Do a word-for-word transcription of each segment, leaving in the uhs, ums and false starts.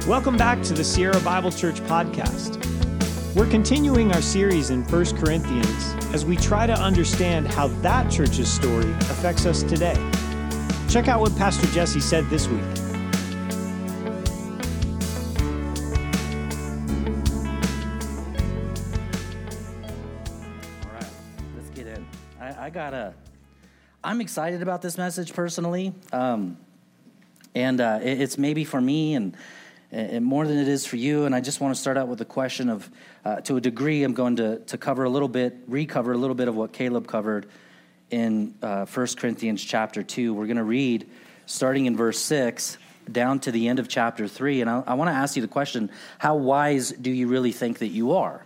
Welcome back to the Sierra Bible Church podcast. We're continuing our series in First Corinthians as we try to understand how that church's story affects us today. Check out what Pastor Jesse said this week. All right, let's get in. I, I got a, I'm excited about this message personally, um, and uh, it, it's maybe for me and And more than it is for you, and I just want to start out with a question of, uh, to a degree, I'm going to, to cover a little bit, recover a little bit of what Caleb covered in uh, First Corinthians chapter two. We're going to read, starting in verse six, down to the end of chapter three, and I, I want to ask you the question, how wise do you really think that you are?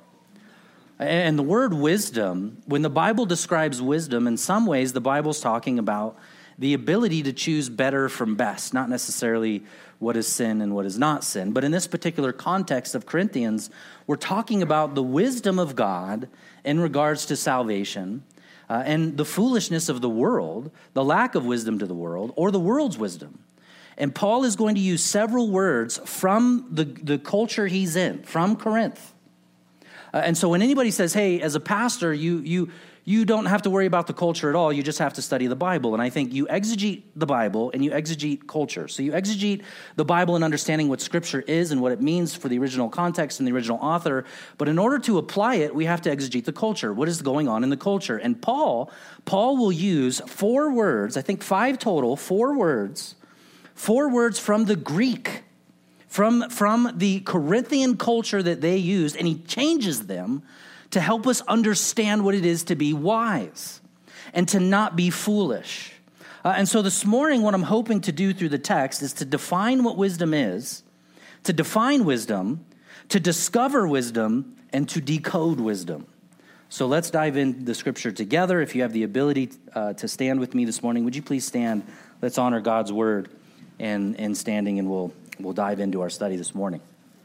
And the word wisdom, when the Bible describes wisdom, in some ways the Bible's talking about the ability to choose better from best, not necessarily what is sin and what is not sin. But in this particular context of Corinthians, we're talking about the wisdom of God in regards to salvation uh, and the foolishness of the world, the lack of wisdom to the world, or the world's wisdom. And Paul is going to use several words from the, the culture he's in, from Corinth. Uh, and so when anybody says, hey, as a pastor, you you you don't have to worry about the culture at all. You just have to study the Bible. And I think you exegete the Bible and you exegete culture. So you exegete the Bible in understanding what Scripture is and what it means for the original context and the original author. But in order to apply it, we have to exegete the culture. What is going on in the culture? And Paul, Paul will use four words, I think five total, four words, four words from the Greek, from, from the Corinthian culture that they used, and he changes them to help us understand what it is to be wise and to not be foolish. Uh, and so this morning, what I'm hoping to do through the text is to define what wisdom is, to define wisdom, to discover wisdom, and to decode wisdom. So let's dive into the scripture together. If you have the ability uh, to stand with me this morning, would you please stand? Let's honor God's word and, and standing, and we'll, we'll dive into our study this morning.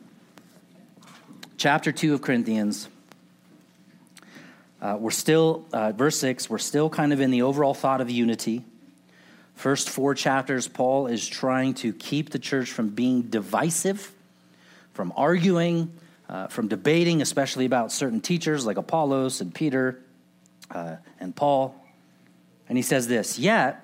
Chapter two of Corinthians. Uh, we're still, uh, verse six, we're still kind of in the overall thought of unity. First four chapters, Paul is trying to keep the church from being divisive, from arguing, uh, from debating, especially about certain teachers like Apollos and Peter uh, and Paul. And he says this, yet,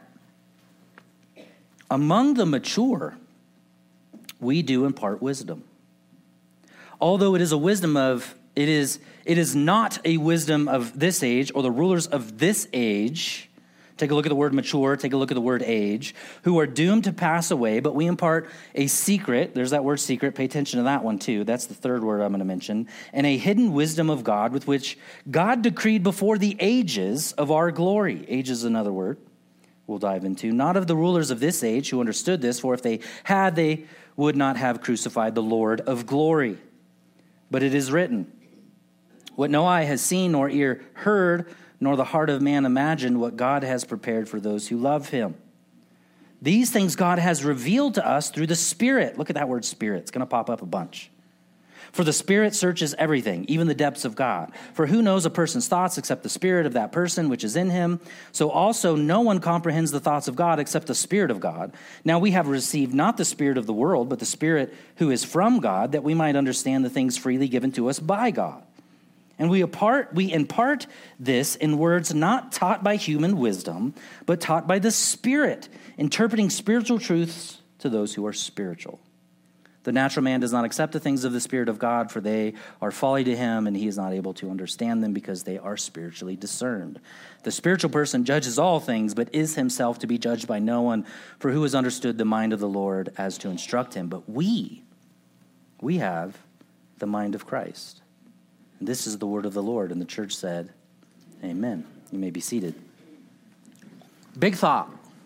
among the mature, we do impart wisdom. Although it is a wisdom of It is, it is not a wisdom of this age or the rulers of this age. Take a look at the word mature. Take a look at the word age, who are doomed to pass away. But we impart a secret. There's that word secret. Pay attention to that one too. That's the third word I'm going to mention. And a hidden wisdom of God with which God decreed before the ages of our glory. Age is another word we'll dive into. Not of the rulers of this age who understood this, for if they had, they would not have crucified the Lord of glory. But it is written, what no eye has seen, nor ear heard, nor the heart of man imagined, what God has prepared for those who love him. These things God has revealed to us through the Spirit. Look at that word Spirit. It's going to pop up a bunch. For the Spirit searches everything, even the depths of God. For who knows a person's thoughts except the spirit of that person which is in him? So also no one comprehends the thoughts of God except the Spirit of God. Now we have received not the spirit of the world, but the Spirit who is from God, that we might understand the things freely given to us by God. And we impart, we impart this in words not taught by human wisdom, but taught by the Spirit, interpreting spiritual truths to those who are spiritual. The natural man does not accept the things of the Spirit of God, for they are folly to him, and he is not able to understand them because they are spiritually discerned. The spiritual person judges all things, but is himself to be judged by no one, for who has understood the mind of the Lord as to instruct him? But we, we have the mind of Christ. This is the word of the Lord. And the church said, amen. You may be seated. Big thought.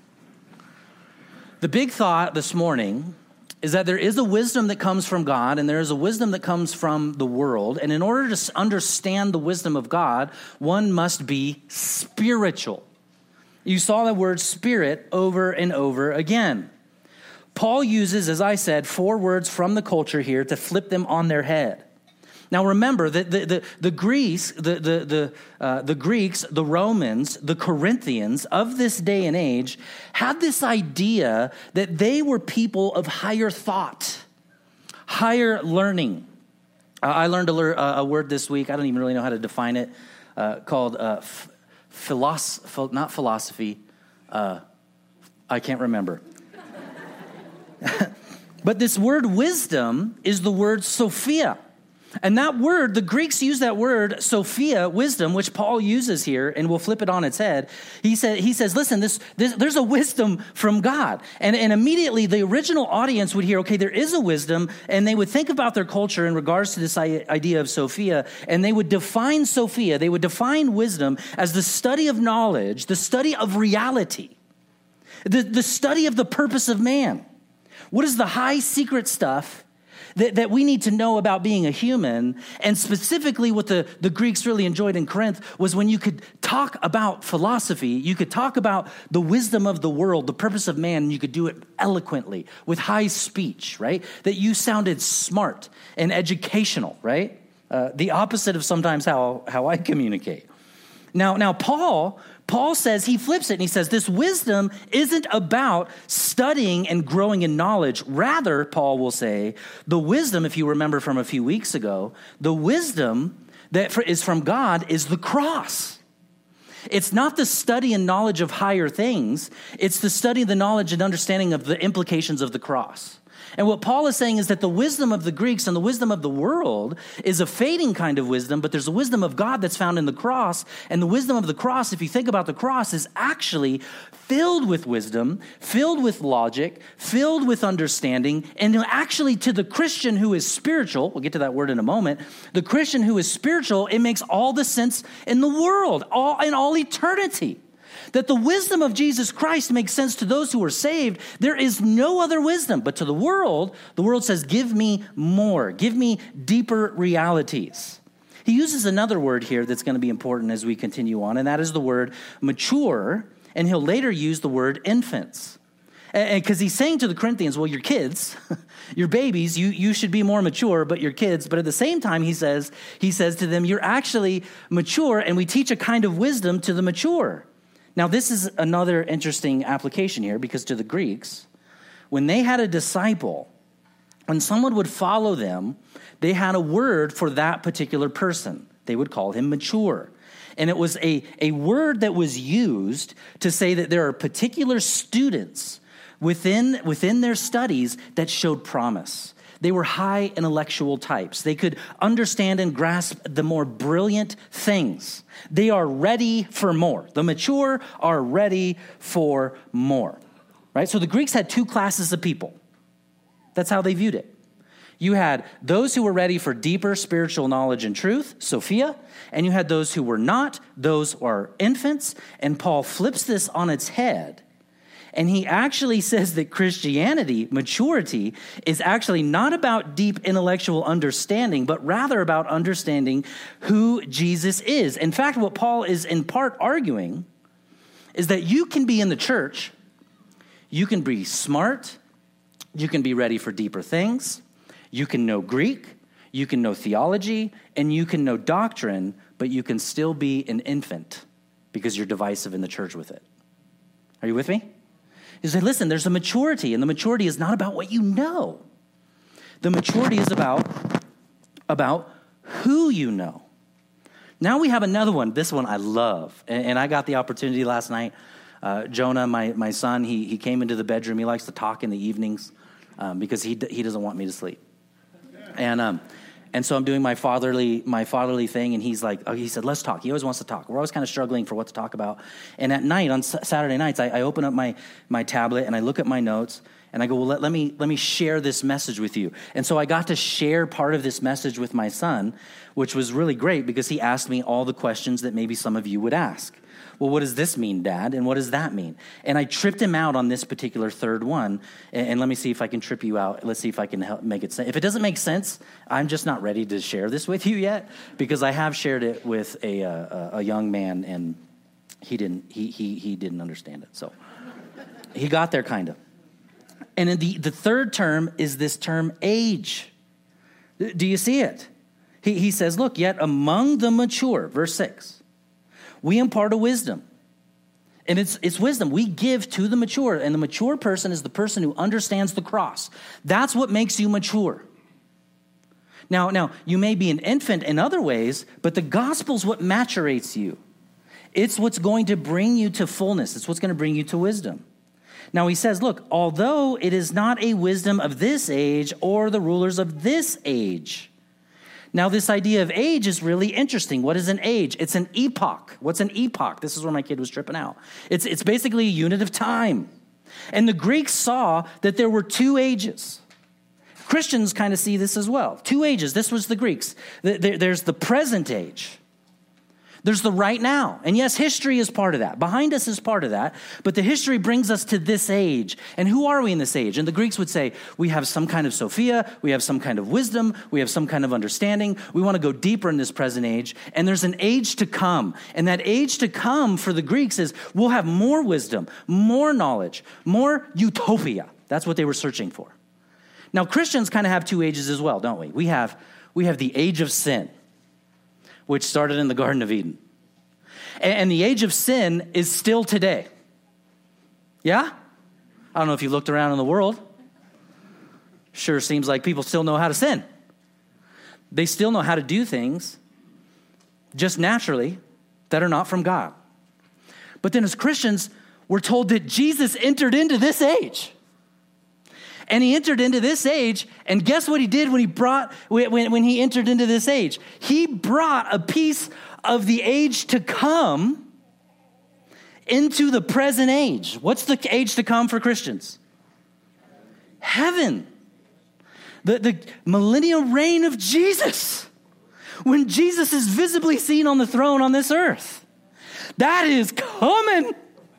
The big thought this morning is that there is a wisdom that comes from God, and there is a wisdom that comes from the world. And in order to understand the wisdom of God, one must be spiritual. You saw the word spirit over and over again. Paul uses, as I said, four words from the culture here to flip them on their head. Now remember that the, the, the Greeks, the, the, the, uh, the Greeks, the Romans, the Corinthians of this day and age had this idea that they were people of higher thought, higher learning. Uh, I learned a, lear- uh, a word this week. I don't even really know how to define it, uh, called uh, f- philosophy, ph- not philosophy. Uh, I can't remember. But this word wisdom is the word Sophia. And that word, the Greeks use that word, Sophia, wisdom, which Paul uses here, and we'll flip it on its head. He, said, he says, listen, this, this, there's a wisdom from God. And, and immediately the original audience would hear, okay, there is a wisdom, and they would think about their culture in regards to this idea of Sophia, and they would define Sophia, they would define wisdom as the study of knowledge, the study of reality, the, the study of the purpose of man. What is the high secret stuff That, that we need to know about being a human? And specifically what the, the Greeks really enjoyed in Corinth was when you could talk about philosophy, you could talk about the wisdom of the world, the purpose of man, and you could do it eloquently with high speech, right? That you sounded smart and educational, right? Uh, the opposite of sometimes how, how I communicate. Now, now Paul... Paul says, he flips it and he says, this wisdom isn't about studying and growing in knowledge. Rather, Paul will say, the wisdom, if you remember from a few weeks ago, the wisdom that is from God is the cross. It's not the study and knowledge of higher things. It's the study, the knowledge and understanding of the implications of the cross. And what Paul is saying is that the wisdom of the Greeks and the wisdom of the world is a fading kind of wisdom, but there's a wisdom of God that's found in the cross. And the wisdom of the cross, if you think about the cross, is actually filled with wisdom, filled with logic, filled with understanding. And actually to the Christian who is spiritual, we'll get to that word in a moment, the Christian who is spiritual, it makes all the sense in the world, all in all eternity. That the wisdom of Jesus Christ makes sense to those who are saved. There is no other wisdom. But to the world, the world says, give me more. Give me deeper realities. He uses another word here that's going to be important as we continue on, and that is the word mature, and he'll later use the word infants. Because he's saying to the Corinthians, well, your kids, your babies, you, you should be more mature, but your kids. But at the same time, he says, he says to them, you're actually mature, and we teach a kind of wisdom to the mature. Now, this is another interesting application here, because to the Greeks, when they had a disciple, when someone would follow them, they had a word for that particular person. They would call him mature. And it was a, a word that was used to say that there are particular students within, within their studies that showed promise. They were high intellectual types. They could understand and grasp the more brilliant things. They are ready for more. The mature are ready for more, right? So the Greeks had two classes of people. That's how they viewed it. You had those who were ready for deeper spiritual knowledge and truth, Sophia, and you had those who were not. Those are infants. And Paul flips this on its head. And he actually says that Christianity, maturity, is actually not about deep intellectual understanding, but rather about understanding who Jesus is. In fact, what Paul is in part arguing is that you can be in the church, you can be smart, you can be ready for deeper things, you can know Greek, you can know theology, and you can know doctrine, but you can still be an infant because you're divisive in the church with it. Are you with me? He said, listen, there's a maturity, and the maturity is not about what you know. The maturity is about, about who you know. Now we have another one. This one I love, and, and I got the opportunity last night. Uh, Jonah, my, my son, he, he came into the bedroom. He likes to talk in the evenings um, because he he doesn't want me to sleep. And um, and so I'm doing my fatherly my fatherly thing, and he's like, oh, he said, let's talk. He always wants to talk. We're always kind of struggling for what to talk about. And at night, on S- Saturday nights, I, I open up my my tablet and I look at my notes, and I go, well, let, let me let me share this message with you. And so I got to share part of this message with my son, which was really great because he asked me all the questions that maybe some of you would ask. Well, what does this mean, Dad? And what does that mean? And I tripped him out on this particular third one. And, and let me see if I can trip you out. Let's see if I can help make it sense. If it doesn't make sense, I'm just not ready to share this with you yet, because I have shared it with a a, a young man, and he didn't he he he didn't understand it. So he got there kind of. And in the the third term is this term age. Do you see it? He he says, look, yet among the mature, verse six. We impart a wisdom. And it's it's wisdom we give to the mature. And the mature person is the person who understands the cross. That's what makes you mature. Now, now, you may be an infant in other ways, but the gospel's what maturates you. It's what's going to bring you to fullness. It's what's going to bring you to wisdom. Now he says, look, although it is not a wisdom of this age or the rulers of this age. Now this idea of age is really interesting. What is an age? It's an epoch. What's an epoch? This is where my kid was tripping out. It's, it's basically a unit of time. And the Greeks saw that there were two ages. Christians kind of see this as well. Two ages. This was the Greeks. There's the present age. There's the right now. And yes, history is part of that. Behind us is part of that. But the history brings us to this age. And who are we in this age? And the Greeks would say, we have some kind of Sophia. We have some kind of wisdom. We have some kind of understanding. We want to go deeper in this present age. And there's an age to come. And that age to come for the Greeks is we'll have more wisdom, more knowledge, more utopia. That's what they were searching for. Now, Christians kind of have two ages as well, don't we? We have, we have the age of sin, which started in the Garden of Eden. And the age of sin is still today. Yeah? I don't know if you looked around in the world. Sure seems like people still know how to sin. They still know how to do things just naturally that are not from God. But then as Christians, we're told that Jesus entered into this age. And he entered into this age, and guess what he did when he brought when, when he entered into this age? He brought a piece of the age to come into the present age. What's the age to come for Christians? Heaven. The, the millennial reign of Jesus. When Jesus is visibly seen on the throne on this earth. That is coming.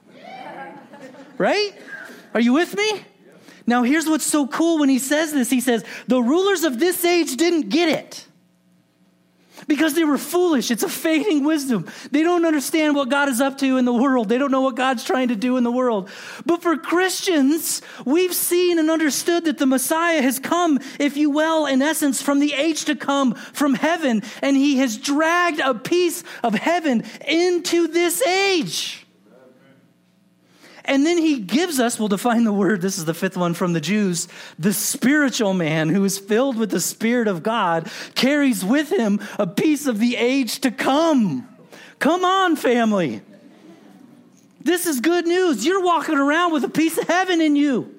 Right? Are you with me? Now, here's what's so cool when he says this. He says, the rulers of this age didn't get it because they were foolish. It's a fading wisdom. They don't understand what God is up to in the world. They don't know what God's trying to do in the world. But for Christians, we've seen and understood that the Messiah has come, if you will, in essence, from the age to come, from heaven, and he has dragged a piece of heaven into this age. And then he gives us, we'll define the word, this is the fifth one from the Jews, the spiritual man who is filled with the Spirit of God carries with him a piece of the age to come. Come on, family. This is good news. You're walking around with a piece of heaven in you.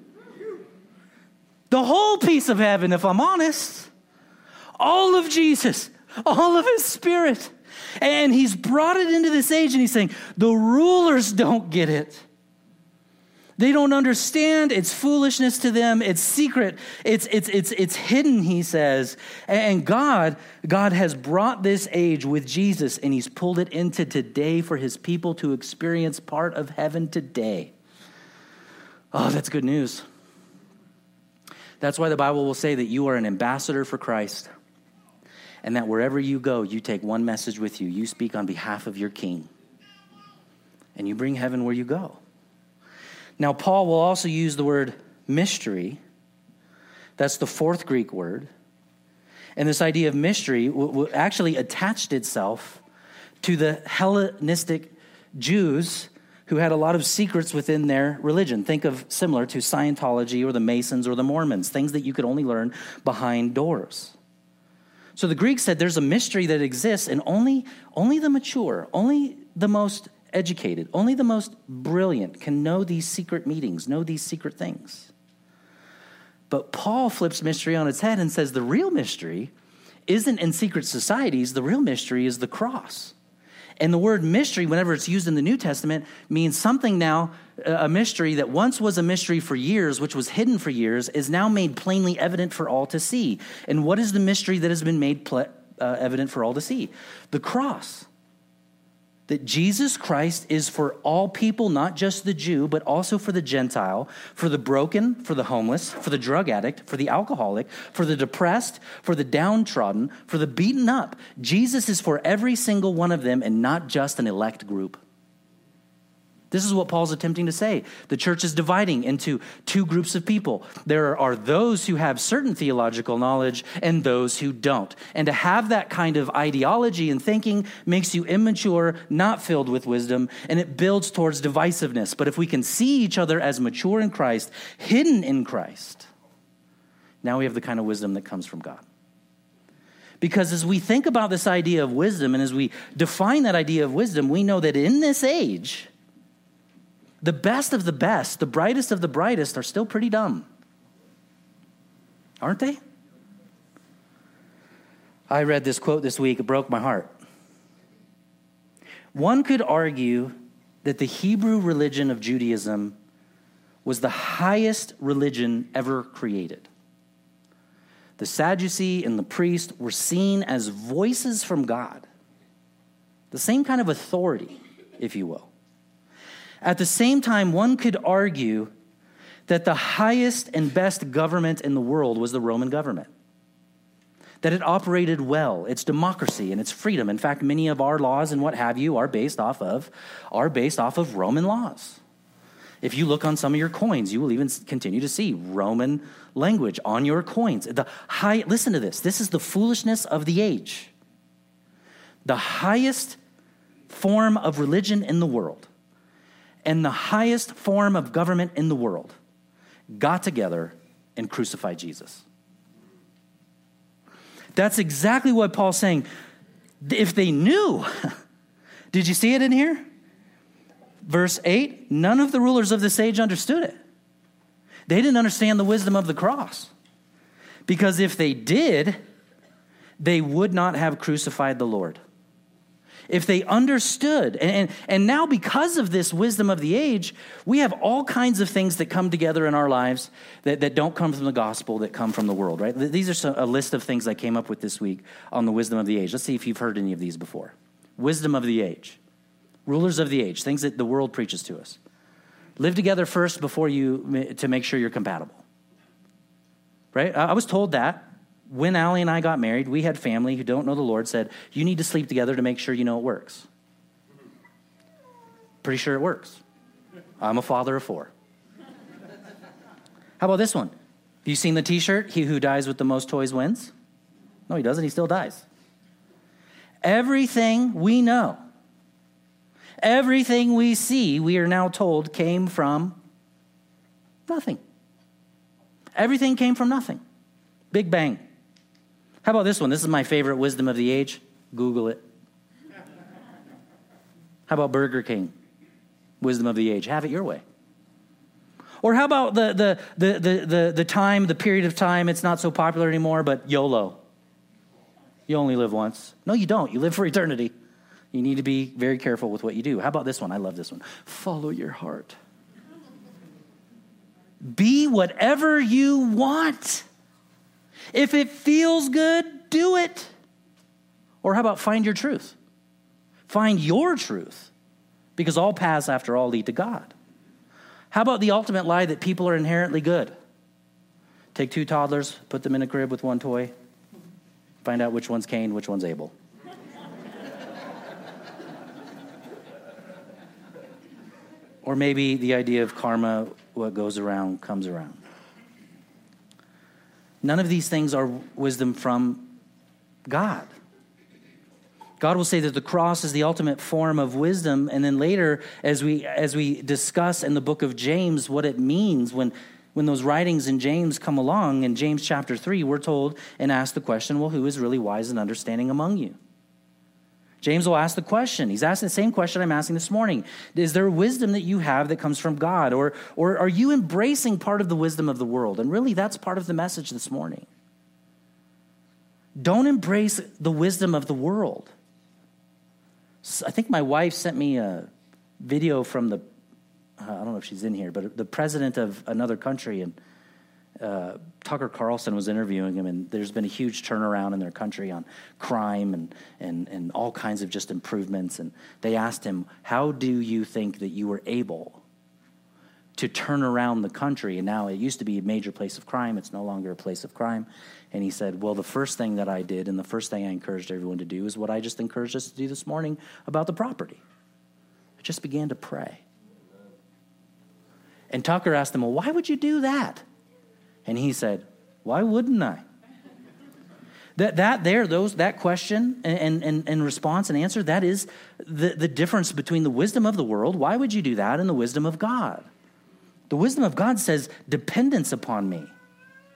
The whole piece of heaven, if I'm honest. All of Jesus, all of his Spirit. And he's brought it into this age and he's saying, the rulers don't get it. They don't understand. It's foolishness to them. It's secret. It's it's it's it's hidden, he says. And God, God has brought this age with Jesus, and he's pulled it into today for his people to experience part of heaven today. Oh, that's good news. That's why the Bible will say that you are an ambassador for Christ, and that wherever you go, you take one message with you. You speak on behalf of your King, and you bring heaven where you go. Now, Paul will also use the word mystery. That's the fourth Greek word. And this idea of mystery w- w- actually attached itself to the Hellenistic Jews who had a lot of secrets within their religion. Think of similar to Scientology or the Masons or the Mormons, things that you could only learn behind doors. So the Greeks said there's a mystery that exists, and only, only the mature, only the most educated, only the most brilliant can know these secret meetings, know these secret things. But Paul flips mystery on its head and says the real mystery isn't in secret societies. The real mystery is the cross. And the word mystery, whenever it's used in the New Testament, means something now, a mystery that once was a mystery for years, which was hidden for years, is now made plainly evident for all to see. And what is the mystery that has been made ple- uh, evident for all to see? The cross. That Jesus Christ is for all people, not just the Jew, but also for the Gentile, for the broken, for the homeless, for the drug addict, for the alcoholic, for the depressed, for the downtrodden, for the beaten up. Jesus is for every single one of them and not just an elect group. This is what Paul's attempting to say. The church is dividing into two groups of people. There are those who have certain theological knowledge and those who don't. And to have that kind of ideology and thinking makes you immature, not filled with wisdom, and it builds towards divisiveness. But if we can see each other as mature in Christ, hidden in Christ, now we have the kind of wisdom that comes from God. Because as we think about this idea of wisdom and as we define that idea of wisdom, we know that in this age, the best of the best, the brightest of the brightest are still pretty dumb. Aren't they? I read this quote this week. It broke my heart. One could argue that the Hebrew religion of Judaism was the highest religion ever created. The Sadducee and the priest were seen as voices from God, the same kind of authority, if you will. At the same time, one could argue that the highest and best government in the world was the Roman government, that it operated well, its democracy and its freedom. In fact, many of our laws and what have you are based off of are based off of Roman laws. If you look on some of your coins, you will even continue to see Roman language on your coins. The high, listen to this. This is the foolishness of the age. The highest form of religion in the world and the highest form of government in the world got together and crucified Jesus. That's exactly what Paul's saying. If they knew, did you see it in here? Verse eight, none of the rulers of this age understood it. They didn't understand the wisdom of the cross. Because if they did, they would not have crucified the Lord. If they understood, and, and, and now because of this wisdom of the age, we have all kinds of things that come together in our lives that, that don't come from the gospel, that come from the world, right? These are some, a list of things I came up with this week on the wisdom of the age. Let's see if you've heard any of these before. Wisdom of the age. Rulers of the age, things that the world preaches to us. Live together first before you, to make sure you're compatible. Right? I was told that. When Allie and I got married, we had family who don't know the Lord said, you need to sleep together to make sure you know it works. Pretty sure it works. I'm a father of four. How about this one? Have you seen the t-shirt, he who dies with the most toys wins? No, he doesn't. He still dies. Everything we know, everything we see, we are now told came from nothing. Everything came from nothing. Big bang. How about this one? This is my favorite wisdom of the age. Google it. How about Burger King? Wisdom of the age. Have it your way. Or how about the the the the the, the time, the period of time, it's not so popular anymore, but YOLO. You only live once. No, you don't. You live for eternity. You need to be very careful with what you do. How about this one? I love this one. Follow your heart. Be whatever you want. If it feels good, do it. Or how about find your truth? Find your truth. Because all paths, after all, lead to God. How about the ultimate lie that people are inherently good? Take two toddlers, put them in a crib with one toy, find out which one's Cain, which one's Abel. Or maybe the idea of karma, what goes around comes around. None of these things are wisdom from God. God will say that the cross is the ultimate form of wisdom, and then later, as we as we discuss in the book of James what it means when, when those writings in James come along, in James chapter three, we're told and asked the question, well, who is really wise and understanding among you? James will ask the question. He's asking the same question I'm asking this morning. Is there wisdom that you have that comes from God? Or, or are you embracing part of the wisdom of the world? And really, that's part of the message this morning. Don't embrace the wisdom of the world. I think my wife sent me a video from the, uh, I don't know if she's in here, but the president of another country, and Uh, Tucker Carlson was interviewing him, and there's been a huge turnaround in their country on crime and, and, and all kinds of just improvements. And they asked him, how do you think that you were able to turn around the country? And now it used to be a major place of crime. It's no longer a place of crime. And he said, well, the first thing that I did and the first thing I encouraged everyone to do is what I just encouraged us to do this morning about the property. I just began to pray. And Tucker asked him, well, why would you do that? And he said, why wouldn't I? That that there, those that question and, and, and response and answer, that is the, the difference between the wisdom of the world. Why would you do that? And the wisdom of God. The wisdom of God says dependence upon me.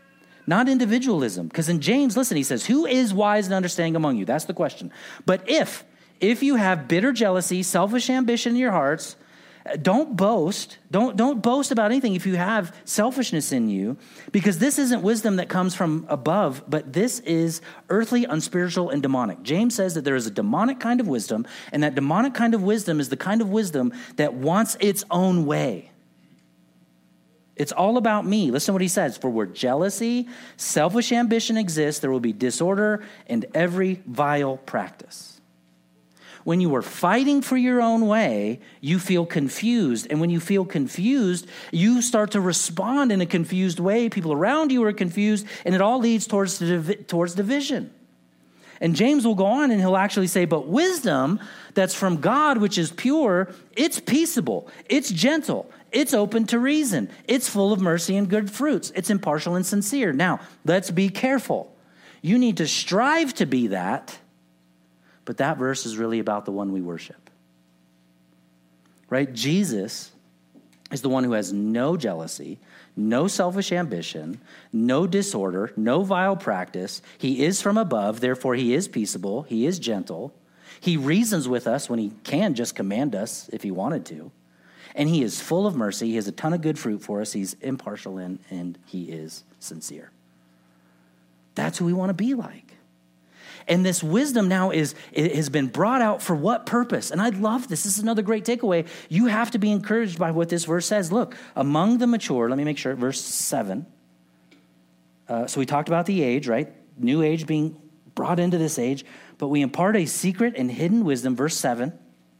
not individualism. Because in James, listen, he says, who is wise and understanding among you? That's the question. But if, if you have bitter jealousy, selfish ambition in your hearts, don't boast. Don't, don't boast about anything if you have selfishness in you, because this isn't wisdom that comes from above, but this is earthly, unspiritual, and demonic. James says that there is a demonic kind of wisdom, and that demonic kind of wisdom is the kind of wisdom that wants its own way. It's all about me. Listen to what he says. For where jealousy, selfish ambition exists, there will be disorder and every vile practice. When you are fighting for your own way, you feel confused. And when you feel confused, you start to respond in a confused way. People around you are confused, and it all leads towards, towards division. And James will go on and he'll actually say, but wisdom that's from God, which is pure, it's peaceable, it's gentle, it's open to reason, it's full of mercy and good fruits, it's impartial and sincere. Now, let's be careful. You need to strive to be that. But that verse is really about the one we worship, right? Jesus is the one who has no jealousy, no selfish ambition, no disorder, no vile practice. He is from above, therefore he is peaceable, he is gentle. He reasons with us when he can just command us if he wanted to. And he is full of mercy. He has a ton of good fruit for us. He's impartial in, and he is sincere. That's who we want to be like. And this wisdom now is it has been brought out for what purpose? And I love this. This is another great takeaway. You have to be encouraged by what this verse says. Look, among the mature, let me make sure, verse seven. Uh, so we talked about the age, right? New age being brought into this age. But we impart a secret and hidden wisdom, verse seven,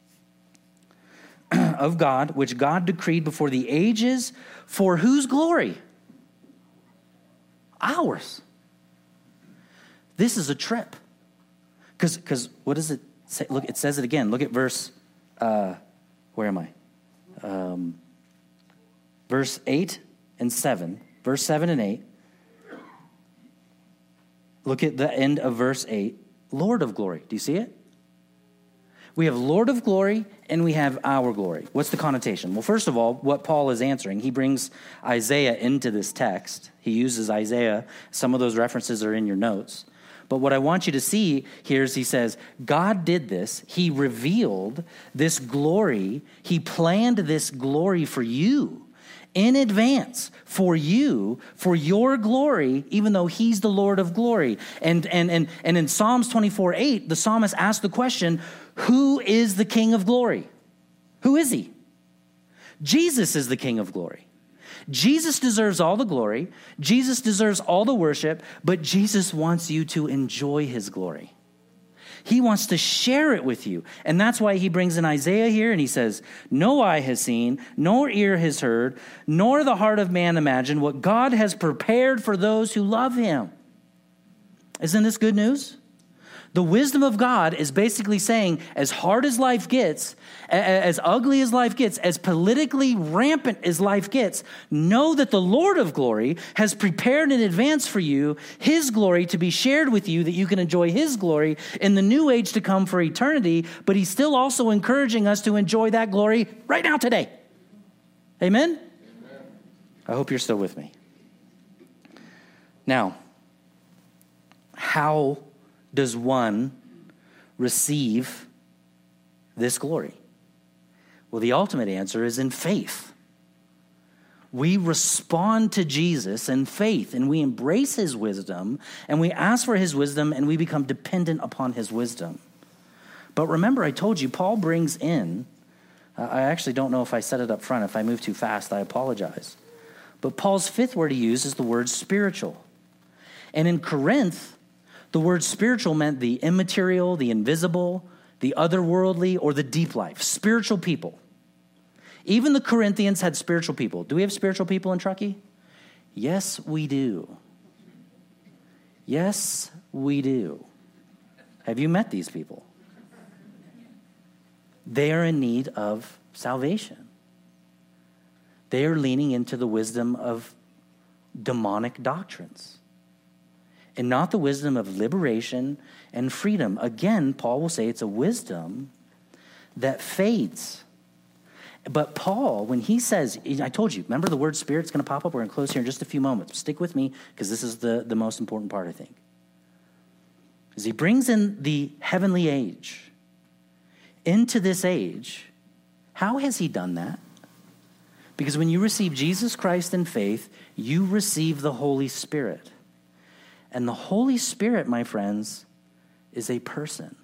of God, which God decreed before the ages, for whose glory? Ours. This is a trip. Because because what does it say? Look, it says it again. Look at verse, uh, where am I? Um, verse eight and seven. Verse seven and eight. Look at the end of verse eight. Lord of glory. Do you see it? We have Lord of glory and we have our glory. What's the connotation? Well, first of all, what Paul is answering, he brings Isaiah into this text. He uses Isaiah. Some of those references are in your notes. But what I want you to see here is he says, God did this. He revealed this glory. He planned this glory for you in advance, for you, for your glory, even though he's the Lord of glory. And, and, and, and in Psalms twenty-four eight, the psalmist asked the question, who is the King of glory? Who is he? Jesus is the King of glory. Jesus deserves all the glory. Jesus deserves all the worship, but Jesus wants you to enjoy his glory. He wants to share it with you. And that's why he brings in Isaiah here and he says, no eye has seen, nor ear has heard, nor the heart of man imagined what God has prepared for those who love him. Isn't this good news? The wisdom of God is basically saying, as hard as life gets, as ugly as life gets, as politically rampant as life gets, know that the Lord of glory has prepared in advance for you his glory to be shared with you, that you can enjoy his glory in the new age to come for eternity, but he's still also encouraging us to enjoy that glory right now today. Amen? Amen. I hope you're still with me. Now, how does one receive this glory? Well, the ultimate answer is in faith. We respond to Jesus in faith, and we embrace his wisdom, and we ask for his wisdom, and we become dependent upon his wisdom. But remember, I told you, Paul brings in, uh, I actually don't know if I said it up front. If I move too fast, I apologize. But Paul's fifth word he used is the word spiritual. And in Corinth, the word spiritual meant the immaterial, the invisible, the otherworldly, or the deep life, spiritual people. Even the Corinthians had spiritual people. Do we have spiritual people in Truckee? Yes, we do. Yes, we do. Have you met these people? They are in need of salvation. They are leaning into the wisdom of demonic doctrines, and not the wisdom of liberation and freedom. Again, Paul will say it's a wisdom that fades. But Paul, when he says, I told you, remember the word Spirit's going to pop up. We're going to close here in just a few moments. Stick with me because this is the, the most important part, I think. As he brings in the heavenly age into this age, how has he done that? Because when you receive Jesus Christ in faith, you receive the Holy Spirit. And the Holy Spirit, my friends, is a person.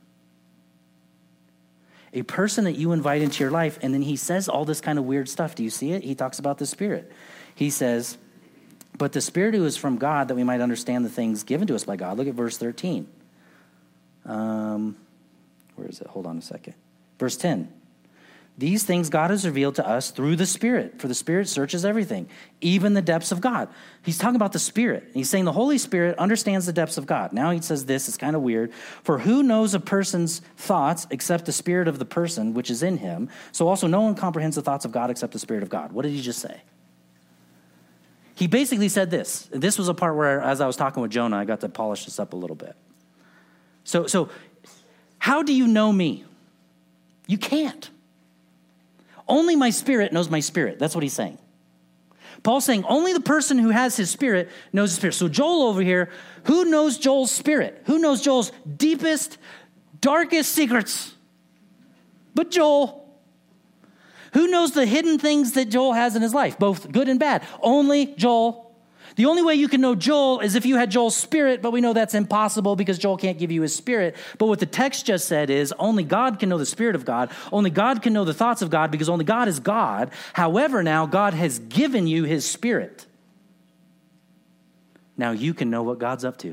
A person that you invite into your life, and then he says all this kind of weird stuff. Do you see it? He talks about the Spirit. He says, but the Spirit who is from God, that we might understand the things given to us by God. Look at verse thirteen. Um, where is it? Hold on a second. Verse ten. These things God has revealed to us through the Spirit, for the Spirit searches everything, even the depths of God. He's talking about the Spirit. He's saying the Holy Spirit understands the depths of God. Now he says this, it's kind of weird. For who knows a person's thoughts except the spirit of the person which is in him? So also no one comprehends the thoughts of God except the Spirit of God. What did he just say? He basically said this. This was a part where, as I was talking with Jonah, I got to polish this up a little bit. So, so how do you know me? You can't. Only my Spirit knows my spirit. That's what he's saying. Paul's saying only the person who has his Spirit knows his Spirit. So Joel over here, who knows Joel's spirit? Who knows Joel's deepest, darkest secrets? But Joel. Who knows the hidden things that Joel has in his life, both good and bad? Only Joel. The only way you can know Joel is if you had Joel's spirit, but we know that's impossible because Joel can't give you his spirit. But what the text just said is only God can know the Spirit of God. Only God can know the thoughts of God because only God is God. However, now God has given you his Spirit. Now you can know what God's up to.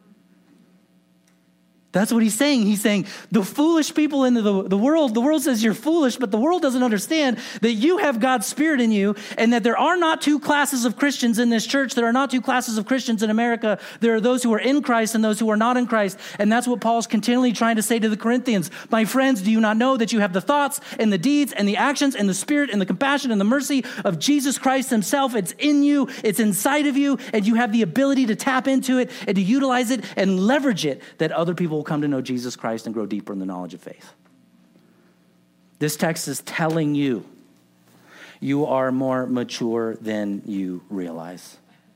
That's what he's saying. He's saying the foolish people in the, the world, the world says you're foolish, but the world doesn't understand that you have God's Spirit in you and that there are not two classes of Christians in this church. There are not two classes of Christians in America. There are those who are in Christ and those who are not in Christ. And that's what Paul's continually trying to say to the Corinthians. My friends, do you not know that you have the thoughts and the deeds and the actions and the Spirit and the compassion and the mercy of Jesus Christ himself? It's in you. It's inside of you. And you have the ability to tap into it and to utilize it and leverage it that other people will come to know Jesus Christ and grow deeper in the knowledge of faith. This text is telling you you are more mature than you realize.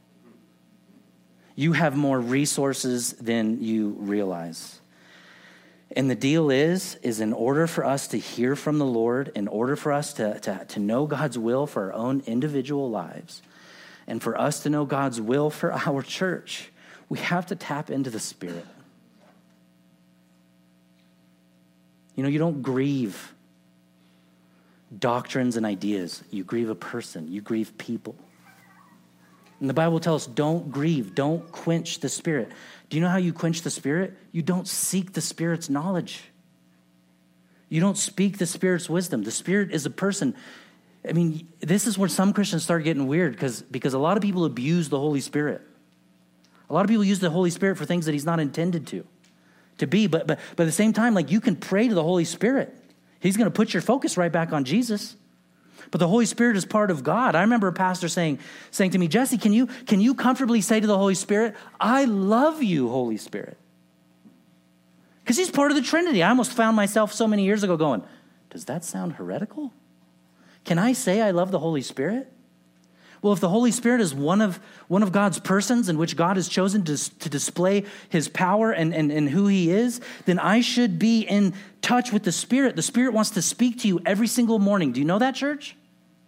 You have more resources than you realize. And the deal is, is in order for us to hear from the Lord, in order for us to, to, to know God's will for our own individual lives, and for us to know God's will for our church, we have to tap into the Spirit. You know, you don't grieve doctrines and ideas. You grieve a person. You grieve people. And the Bible tells us, don't grieve. Don't quench the Spirit. Do you know how you quench the Spirit? You don't seek the Spirit's knowledge. You don't speak the Spirit's wisdom. The Spirit is a person. I mean, this is where some Christians start getting weird because, because a lot of people abuse the Holy Spirit. A lot of people use the Holy Spirit for things that he's not intended to. To be, but, but but at the same time, like you can pray to the Holy Spirit. He's going to put your focus right back on Jesus. But the Holy Spirit is part of God. I remember a pastor saying, saying to me, Jesse, can you can you comfortably say to the Holy Spirit, I love you, Holy Spirit? Because he's part of the Trinity. I almost found myself so many years ago going, does that sound heretical? Can I say I love the Holy Spirit? Well, if the Holy Spirit is one of one of God's persons in which God has chosen to, to display his power and, and, and who he is, then I should be in touch with the Spirit. The Spirit wants to speak to you every single morning. Do you know that, church?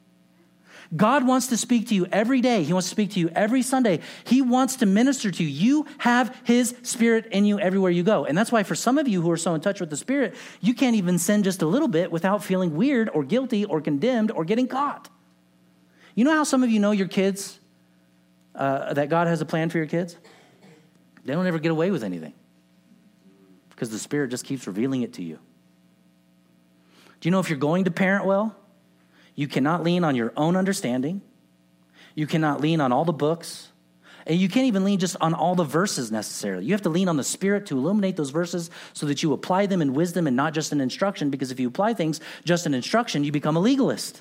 God wants to speak to you every day. He wants to speak to you every Sunday. He wants to minister to you. You have his Spirit in you everywhere you go. And that's why for some of you who are so in touch with the Spirit, you can't even sin just a little bit without feeling weird or guilty or condemned or getting caught. You know how some of you know your kids, uh, that God has a plan for your kids? They don't ever get away with anything because the Spirit just keeps revealing it to you. Do you know if you're going to parent well, you cannot lean on your own understanding. You cannot lean on all the books. And you can't even lean just on all the verses necessarily. You have to lean on the Spirit to illuminate those verses so that you apply them in wisdom and not just in instruction, because if you apply things just in instruction, you become a legalist.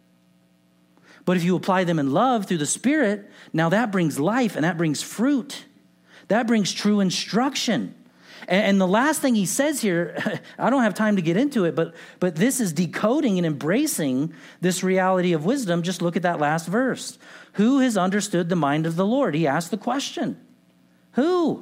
But if you apply them in love through the Spirit, now that brings life and that brings fruit. That brings true instruction. And, and the last thing he says here, I don't have time to get into it, but, but this is decoding and embracing this reality of wisdom. Just look at that last verse. Who has understood the mind of the Lord? He asked the question. Who?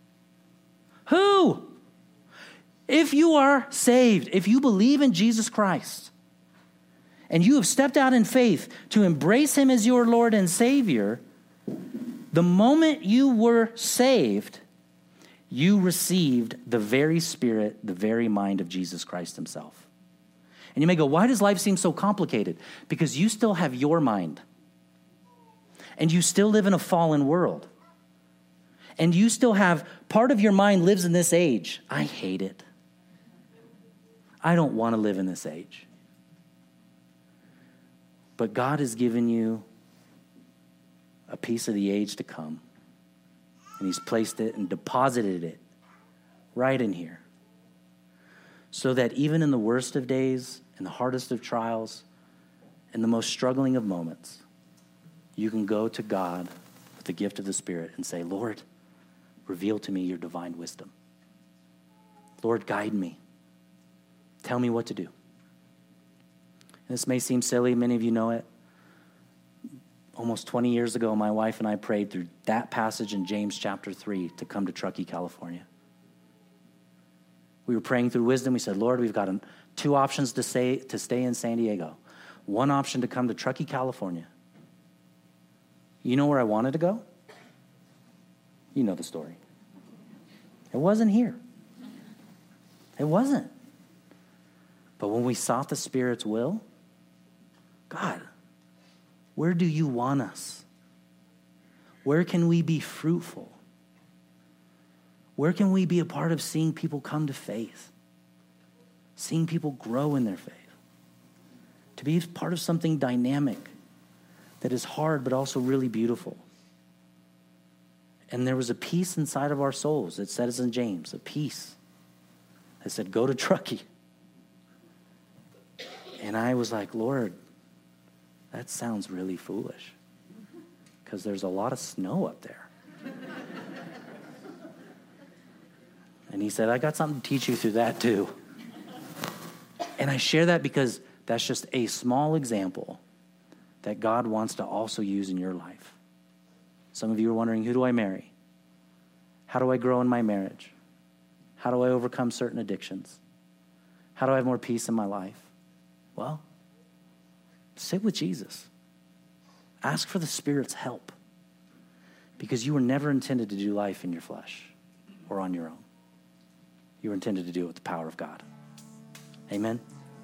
Who? If you are saved, if you believe in Jesus Christ, and you have stepped out in faith to embrace him as your Lord and Savior, the moment you were saved, you received the very spirit, the very mind of Jesus Christ himself. And you may go, why does life seem so complicated? Because you still have your mind. And you still live in a fallen world. And you still have, part of your mind lives in this age. I hate it. I don't want to live in this age. But God has given you a piece of the age to come. And he's placed it and deposited it right in here. So that even in the worst of days, in the hardest of trials, in the most struggling of moments, you can go to God with the gift of the Spirit and say, Lord, reveal to me your divine wisdom. Lord, guide me. Tell me what to do. And this may seem silly. Many of you know it. Almost twenty years ago, my wife and I prayed through that passage in James chapter three to come to Truckee, California. We were praying through wisdom. We said, Lord, we've got two options to stay, to stay in San Diego. One option to come to Truckee, California. You know where I wanted to go? You know the story. It wasn't here. It wasn't. But when we sought the Spirit's will, God, where do you want us? Where can we be fruitful? Where can we be a part of seeing people come to faith? Seeing people grow in their faith? To be part of something dynamic that is hard but also really beautiful. And there was a peace inside of our souls. It says in James, a peace that said, go to Truckee. And I was like, Lord, that sounds really foolish because there's a lot of snow up there. And he said, I got something to teach you through that too. And I share that because that's just a small example that God wants to also use in your life. Some of you are wondering, who do I marry? How do I grow in my marriage? How do I overcome certain addictions? How do I have more peace in my life? Well, sit with Jesus. Ask for the Spirit's help because you were never intended to do life in your flesh or on your own. You were intended to do it with the power of God. Amen.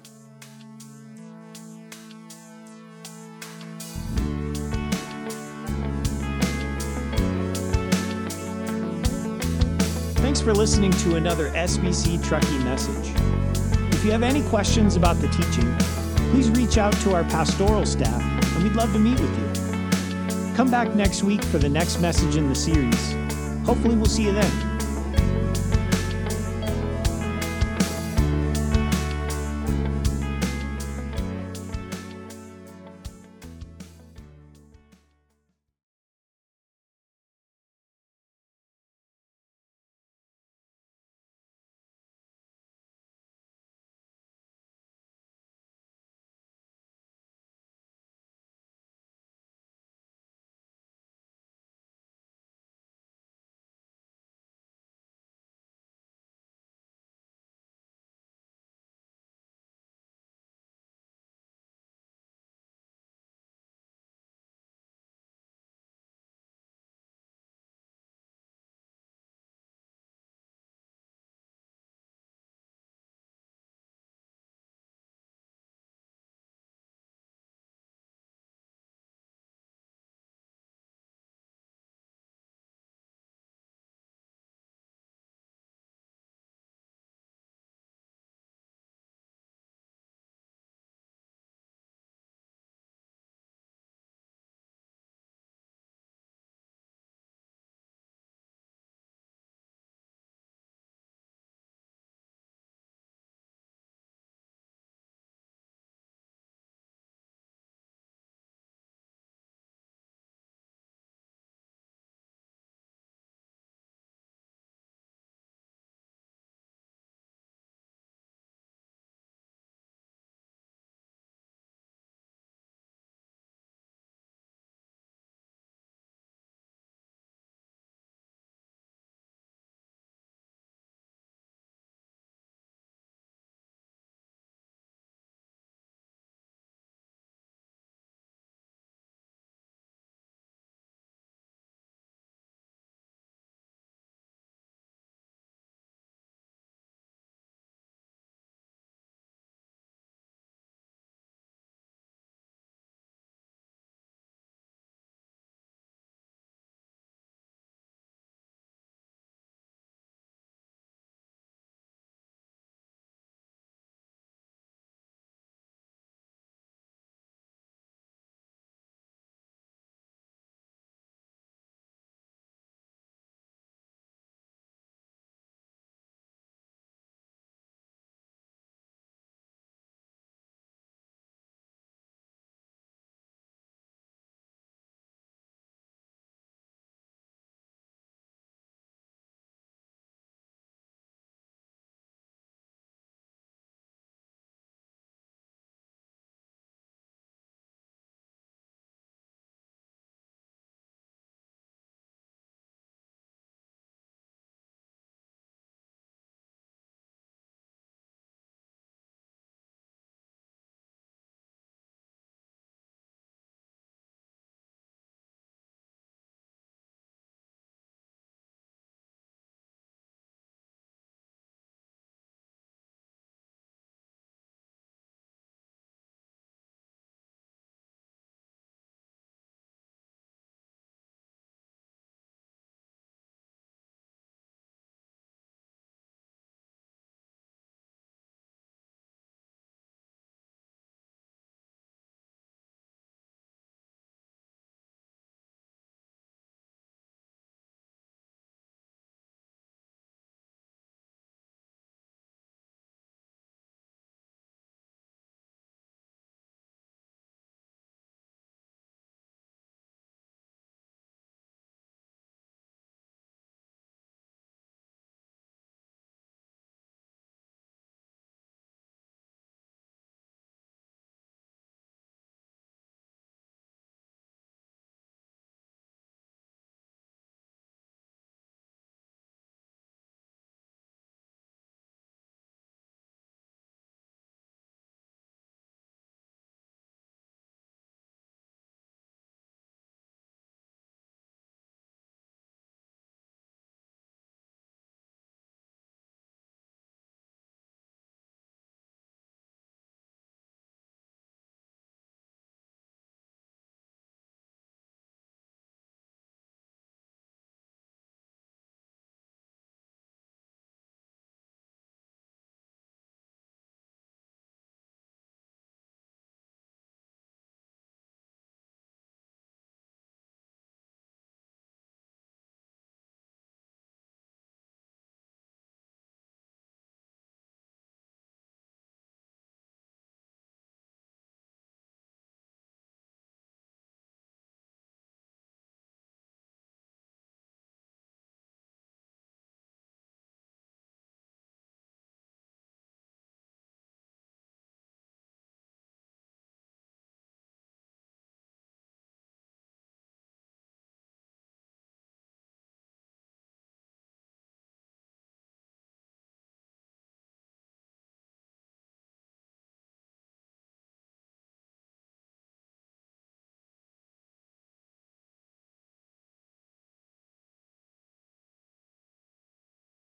Thanks for listening to another S B C Truckee message. If you have any questions about the teaching, please reach out to our pastoral staff, and we'd love to meet with you. Come back next week for the next message in the series. Hopefully we'll see you then.